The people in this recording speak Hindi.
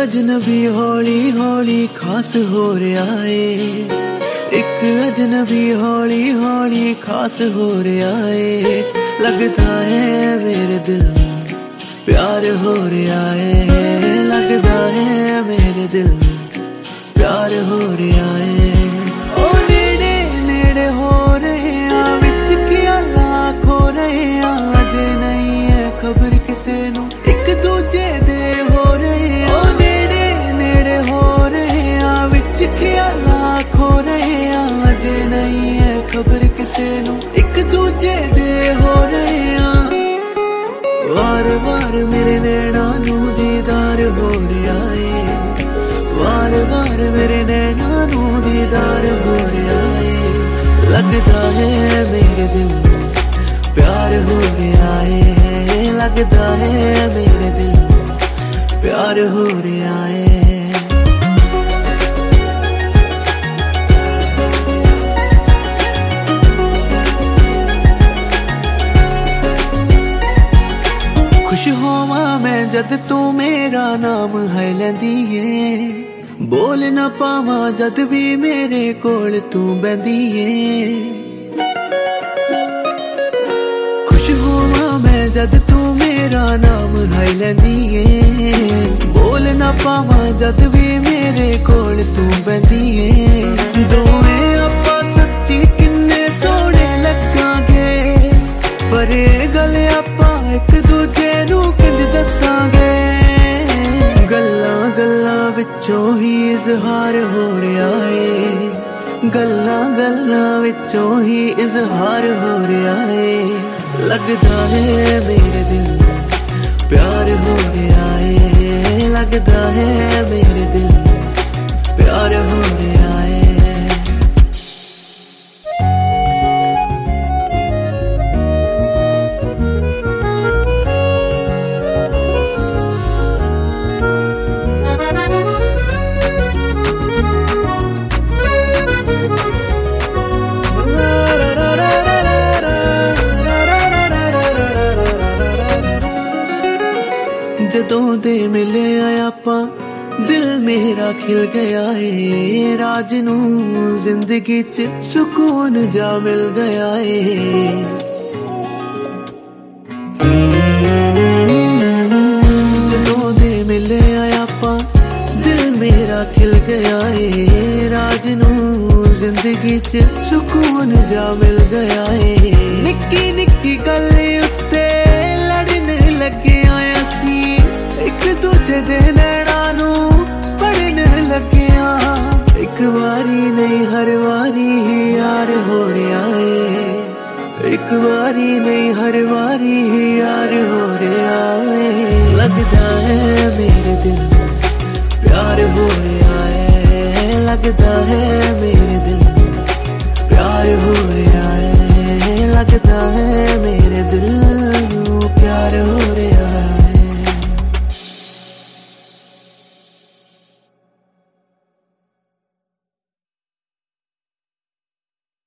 अजनबी हौली हौली खास हो रहा है। एक अजनबी हौली हौली खास हो रहा है। लगता है मेरे दिल प्यार हो रहा है। लगता है मेरे दिल प्यार हो रहा है। ओ नेड़े नेड़े हो रहे हैं विच क्या लाख हो रहे हैं। आज नहीं है खबर किसे नू एक दूजे दे हो रहे हैं। ओ नेड़े नेड़े हो रहे हैं विच क्या लाख हो रहे हैं। आज नहीं है खबर किसे नू एक दूजे दे हो रहे हैं। वार वार मेरे नैना नू दीदार हो रहा है। वार वार मेरे नैना नू दीदार हो रहा है। लगता है मेरे दिल प्यार हो रहा है। लगता है मेरे दिल प्यार हो रहा है। खुश होवा मैं जद तू मेरा नाम है लैंदी है। बोल ना पावा जद भी मेरे कोल तू बहंदी है। खुश होवा मैं जद तू मेरा नाम है लैंदी है। बोल ना पावा जद भी मेरे कोल तू बहंदी है। दोवें आपां सच्ची किन्ने सोहणे लगांगे। पर गल आपां एक दूजे नू किंज दसांगे। गल्लां गल्लां विचों ही इजहार हो रहा है। गल्लां गल्लां विचों ही इजहार हो रहा है। लगता है मेरे दिल प्यार हो रहा है। लगता है मेरे दिल प्यार हो रहा है। जदों दे मिले आपां दिल मेरा खिल गया है। राज नू जिंदगी च सुकून जा मिल गया है। जदों दे मिले आपां दिल मेरा खिल गया है। राज नू जिंदगी च सुकून जा मिल गया है। निक्की निक्की गल उत्ते लड़न लगे आया सी। एक दूजे दे नैना नू पढ़न लगे। एक बारी नहीं हर बारी ही यार हो रहा है। एक बारी नहीं हर बारी ही यार हो रहा है। लगता है मेरे दिल प्यार हो रहा है। लगता है मेरे दिल प्यार हो रहा है।